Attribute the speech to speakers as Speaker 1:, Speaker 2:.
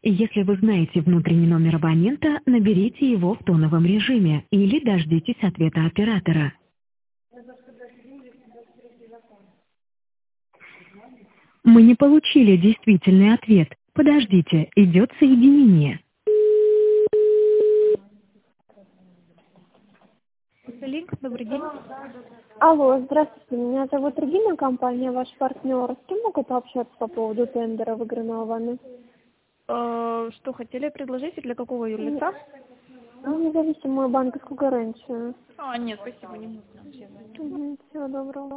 Speaker 1: Если вы знаете внутренний номер абонента, наберите его в тоновом режиме или дождитесь ответа оператора. Мы не получили действительный ответ. Подождите, идет соединение. Линк, добрый день.
Speaker 2: Алло, здравствуйте, меня зовут Регина, компания «Ваш партнер». С кем могу пообщаться по поводу тендера, выигранного вами?
Speaker 1: Что хотели предложить и для какого юрлица?
Speaker 2: Независимую банковскую гарантию.
Speaker 1: Нет, спасибо, не нужно.
Speaker 2: Всего доброго.